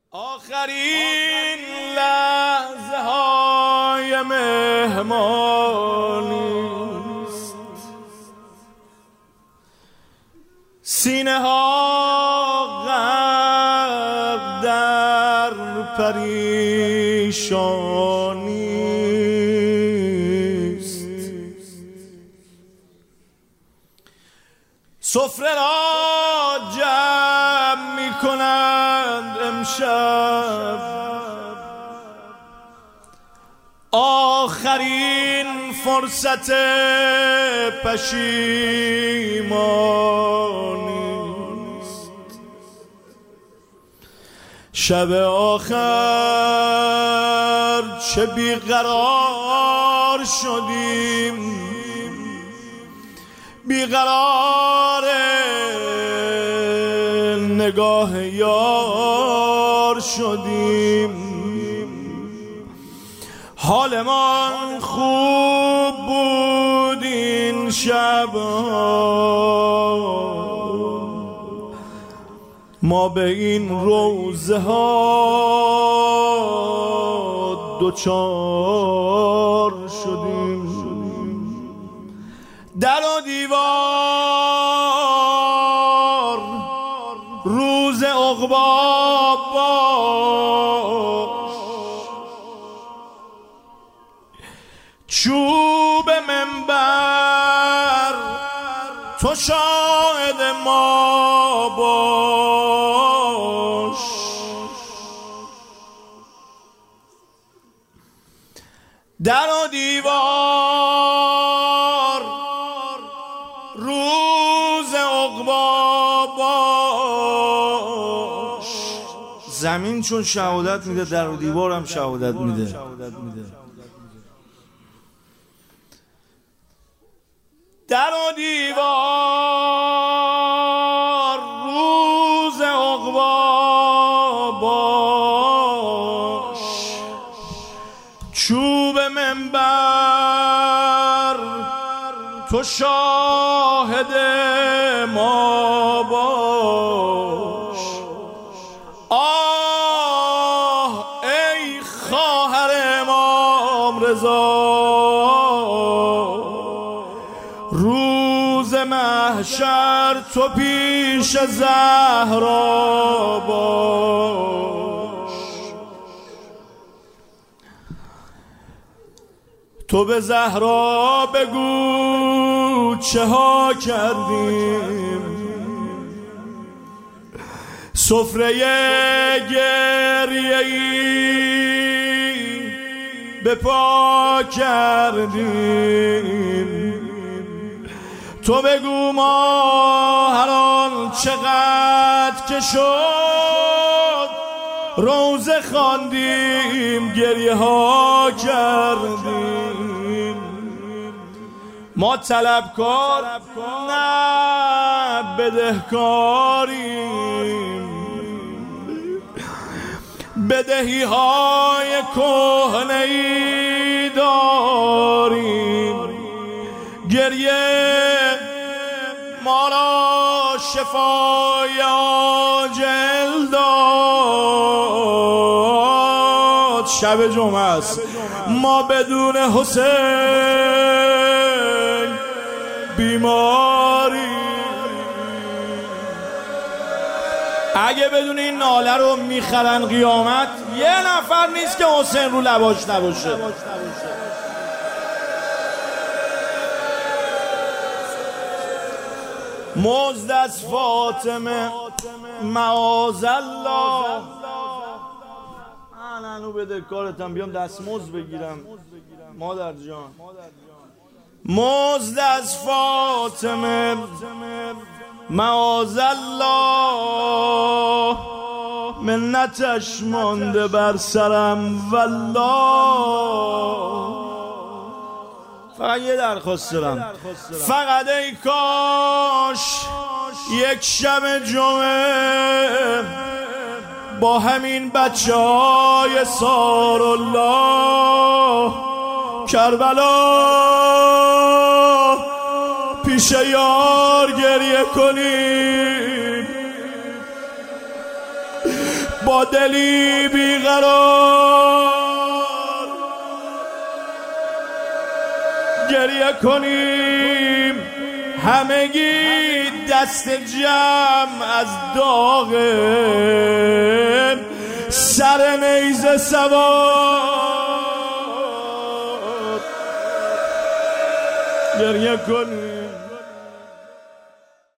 آخرین لحظه های مهمانیست، سینه ها غرق در پریشانیست. سفره را جمع می کنند امشب، آخرین فرصت پشیمانیست. شب آخر چه بیقرار شدیم، بیقرار نگاه یار شدیم. حالمان خوب بود این شب‌ها، ما به این روزه ها دوچار شدیم. در و دیوار روز عقبا باش، چوب منبر تو شاهد ما باش. در و دیوار روز عقبا باش. زمین چون شهادت میده، در و دیوار هم شهادت میده. در و دیوار روز عقبا باش، چوب منبر تو شاهد ما باش. آه ای خواهر امام رضا، روز محشر تو پیش زهرا باش. تو به زهرا بگو چه ها کردیم، سفره گریه‌ای به پا کردیم. تو بگو ما هر آن چقدر که شد روزه خواندیم، گریه ها کردیم. ما طلبکار نه بدهکاریم، بدهی های کهنه‌ای داریم. گریه ما را شفای عاجل داد. شب جمعه است، ما بدون حسین بیماری. اگه بدون این ناله رو میخرن قیامت، یه نفر نیست که حسین رو لباش نباشه. مزد از فاطمه معاذالله، من هنو بده کارتم بیام دستمزد بگیرم مادر جان. مزد از فاطمه معاذالله، منتش مانده بر سرم والله. فقط یه درخواست دارم، فقط ای کاش یک شب جمعه با همین بچه های سارالله کربلا پیش یار گریه کنیم. با دلی بیقرار گریه کنیم همگی دست جمع از داغ سر نیزه سوار گریه کنیم